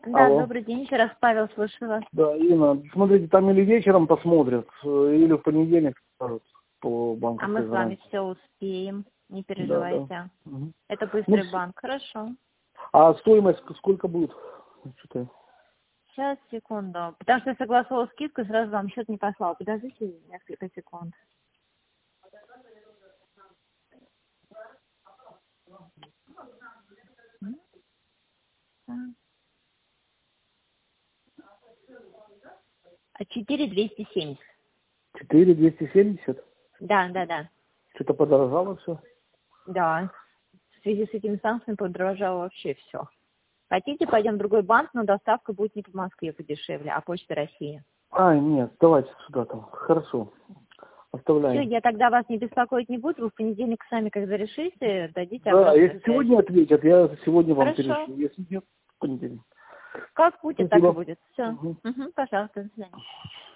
Да, Алло. добрый день, еще раз, Павел, слушаю вас. Да, Инна, смотрите, там или вечером посмотрят, или в понедельник скажут по А банковской мы с вами гарантии. все успеем, не Да, да. переживайте. Мгм. Это Ну, быстрый банк, хорошо. а стоимость сколько будет? Что-то. Сейчас, секунду. Потому что я согласовала скидку, сразу вам счет не послал. Подождите несколько секунд. А 4270. 4270? Да, да, да. Что-то подорожало все? Да. В связи с этими санкциями подорожало вообще все. Хотите, пойдем в другой банк, но доставка будет не по Москве подешевле, а Почта России. Ай, нет, давайте сюда там. Хорошо. Все, Оставляем. я тогда вас не беспокоить не буду. Вы в понедельник сами, когда решите, дадите Да, обратную если связь. сегодня ответят, я сегодня вам Хорошо. перешлю. Если нет, в понедельник. Как будет, так и Спасибо. будет. Все. Мгм. Угу, пожалуйста, до свидания.